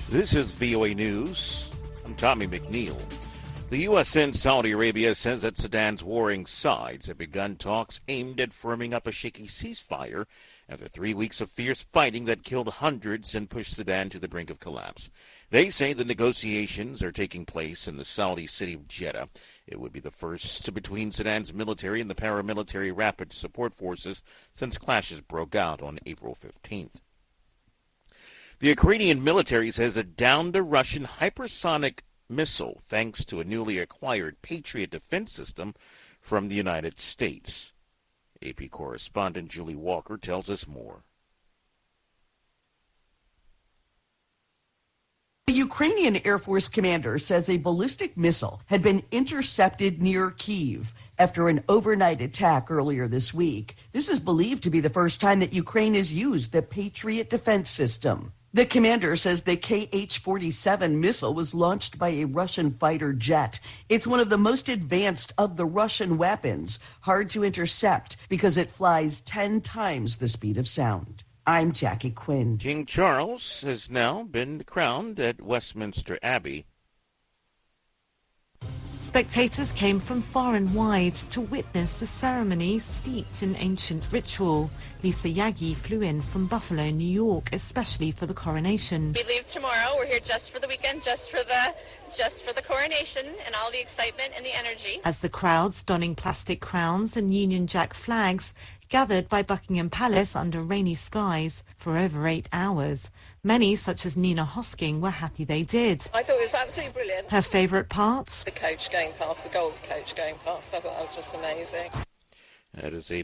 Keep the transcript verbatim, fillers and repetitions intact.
This is V O A News. I'm Tommy McNeil. The U S and Saudi Arabia says that Sudan's warring sides have begun talks aimed at firming up a shaky ceasefire after three weeks of fierce fighting that killed hundreds and pushed Sudan to the brink of collapse. They say the negotiations are taking place in the Saudi city of Jeddah. It would be the first between Sudan's military and the paramilitary rapid support forces since clashes broke out on April fifteenth. The Ukrainian military says it downed a Russian hypersonic missile thanks to a newly acquired Patriot defense system from the United States. A P correspondent Julie Walker tells us more. The Ukrainian Air Force commander says a ballistic missile had been intercepted near Kyiv after an overnight attack earlier this week. This is believed to be the first time that Ukraine has used the Patriot defense system. The commander says the K H forty-seven missile was launched by a Russian fighter jet. It's one of the most advanced of the Russian weapons, hard to intercept because it flies ten times the speed of sound. I'm Jackie Quinn. King Charles has now been crowned at Westminster Abbey. Spectators came from far and wide to witness the ceremony steeped in ancient ritual. Lisa Yagi flew in from Buffalo, New York, especially for the coronation. We leave tomorrow. We're here just for the weekend, just for the just for the coronation and all the excitement and the energy. As the crowds donning plastic crowns and Union Jack flags gathered by Buckingham Palace under rainy skies for over eight hours. Many, such as Nina Hosking, were happy they did. I thought it was absolutely brilliant. Her favourite part? The coach going past, the gold coach going past. I thought that was just amazing. That is A